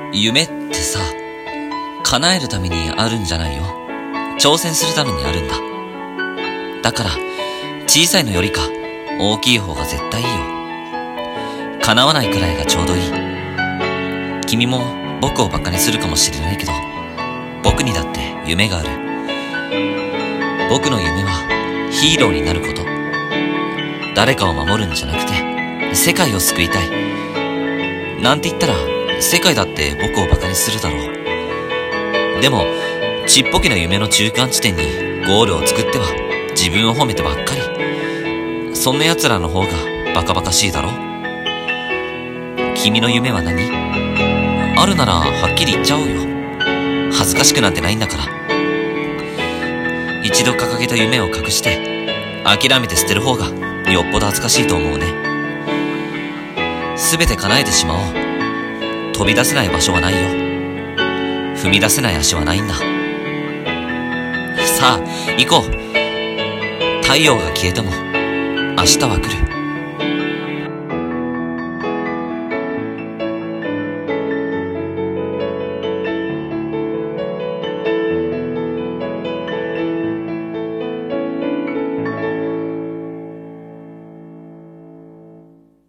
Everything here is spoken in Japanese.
夢ってさ、叶えるためにあるんじゃないよ。挑戦するためにあるんだ。だから、小さいのよりか、大きい方が絶対いいよ。叶わないくらいがちょうどいい。君も僕をバカにするかもしれないけど、僕にだって夢がある。僕の夢はヒーローになること。誰かを守るんじゃなくて、世界を救いたい。なんて言ったら、世界だって僕をバカにするだろう。でも、ちっぽけな夢の中間地点にゴールを作っては自分を褒めてばっかり。そんな奴らの方がバカバカしいだろ。君の夢は何？あるならはっきり言っちゃおうよ。恥ずかしくなんてないんだから。一度掲げた夢を隠して諦めて捨てる方がよっぽど恥ずかしいと思うね。すべて叶えてしまおう。飛び出せない場所はないよ。踏み出せない足はないんだ。さあ行こう。太陽が消えても明日は来る。